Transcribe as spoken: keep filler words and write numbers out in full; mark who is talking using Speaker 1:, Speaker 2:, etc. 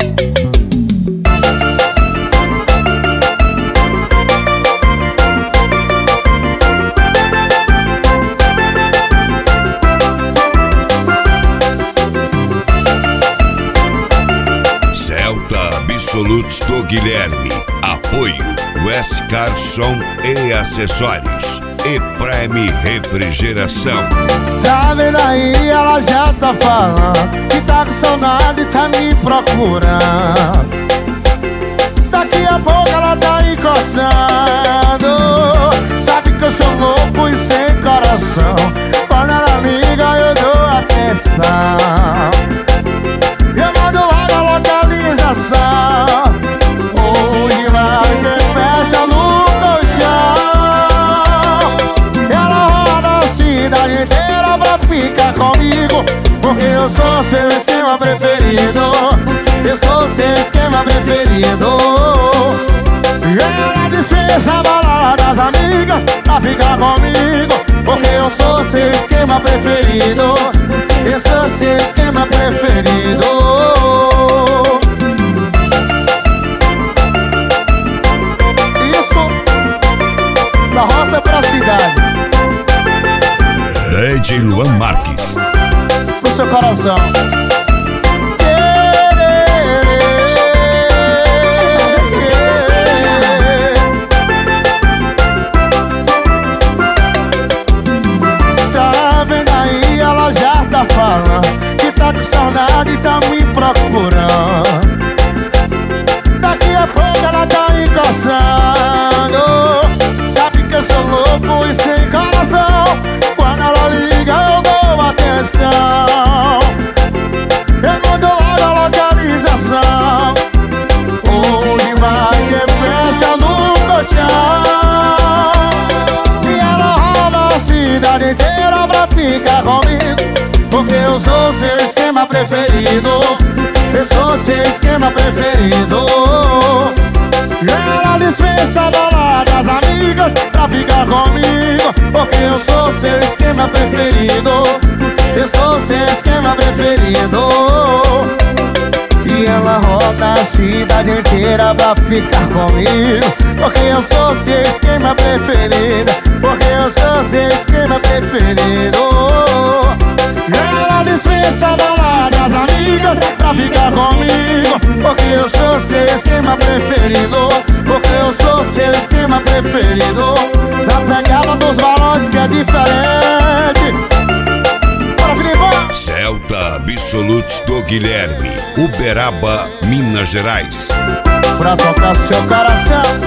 Speaker 1: Absolute do Guilherme. Apoio West Carson e Acessórios e Prime Refrigeração.
Speaker 2: Tá vendo aí, ela já tá falando que tá com saudade e tá me procurando. Daqui a pouco ela tá encostando. Sabe que eu sou louco e sem coração. Quando ela liga eu dou atenção. Eu mando logo a localização. Onde vai ter festa no colchão. Ela roda a cidade inteira pra ficar comigo, porque eu sou seu esquema preferido. Eu sou seu esquema preferido. Ela dispensa a balada das amigas pra ficar comigo, porque eu sou seu esquema preferido. Eu sou seu esquema preferido. Isso da roça pra cidade.
Speaker 1: D J Luan Marques.
Speaker 2: Pro seu coração. Tá vendo aí, ela já tá falando que tá com saudade e tá me procurando. Daqui a pouco ela tá encostando. Sabe que eu sou louco e sem coração. Quando ela liga eu dou atenção. Eu mando logo a localização. Onde vai ter festa no colchão. E ela roda a cidade inteira pra ficar comigo, porque eu sou seu esquema preferido. Eu sou seu esquema preferido. Ela dispensa a balada das amigas pra ficar comigo, porque eu sou seu esquema preferido. Eu sou seu esquema preferido. E ela roda a cidade inteira pra ficar comigo, porque eu sou seu esquema preferido. Porque eu sou seu esquema preferido. Ela dispensa a balada das amigas pra ficar comigo, porque eu sou seu esquema preferido. Porque eu sou seu esquema preferido. Na pegada dos balões que é diferente. Bora, Filipão!
Speaker 1: Celta Absolute do Guilherme, Uberaba, Minas Gerais.
Speaker 2: Pra tocar seu coração.